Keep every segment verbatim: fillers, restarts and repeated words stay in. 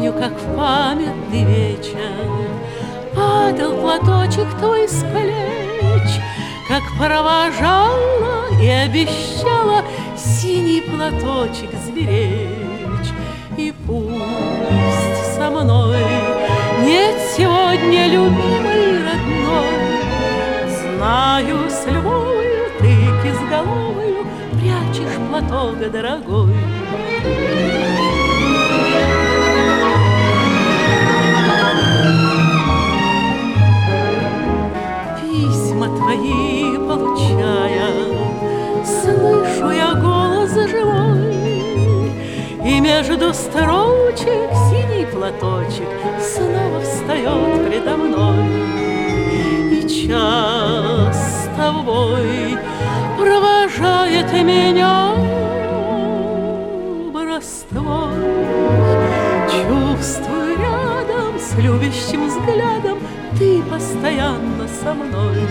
Помню, как в памятный вечер падал платочек твой с плеч, как провожала и обещала синий платочек сберечь. И пусть со мной нет сегодня любимой родной, знаю, с любовью ты кизголовою прячешь платок дорогой. Письма твои получая, слышу я голос живой, и между строчек синий платочек снова встает предо мной. И час с тобой провожает меня образ твой. Чувствую рядом с любящим взглядом ты постоянно со мной.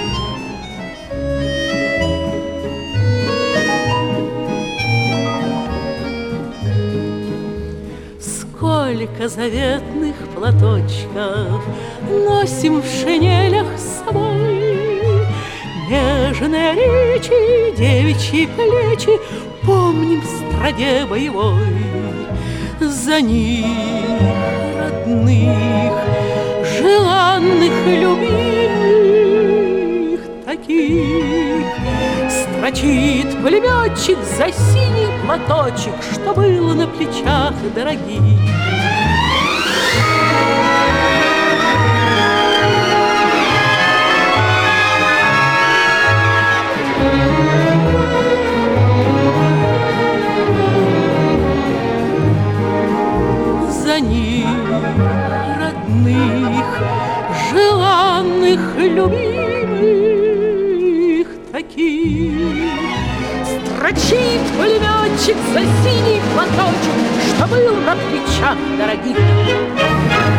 Сколько заветных платочков носим в шинелях с собой, нежные речи, девичьи плечи помним в страде боевой. За них, родных, желанных, любимых таких, строчит пулеметчик за синий платочек, что был на плечах дорогих. За них, родных, желанных, любимых таких, строчит пулеметчик за синий платочек, что был на плечах дорогих.